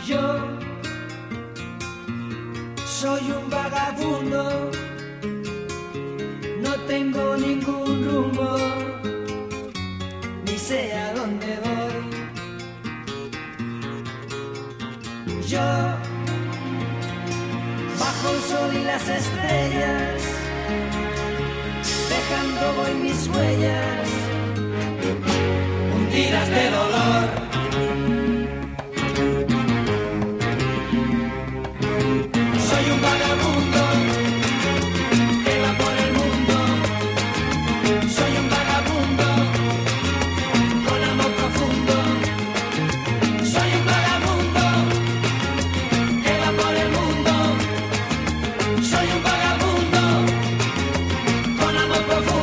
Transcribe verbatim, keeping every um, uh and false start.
Yo soy un vagabundo, no tengo ningún rumbo, ni sé a dónde voy. Yo, bajo el sol y las estrellas, dejando voy mis huellas, hundidas de dolor. Soy un vagabundo que va por el mundo. Soy un vagabundo con amor profundo. Soy un vagabundo que va por el mundo. Soy un vagabundo con amor profundo.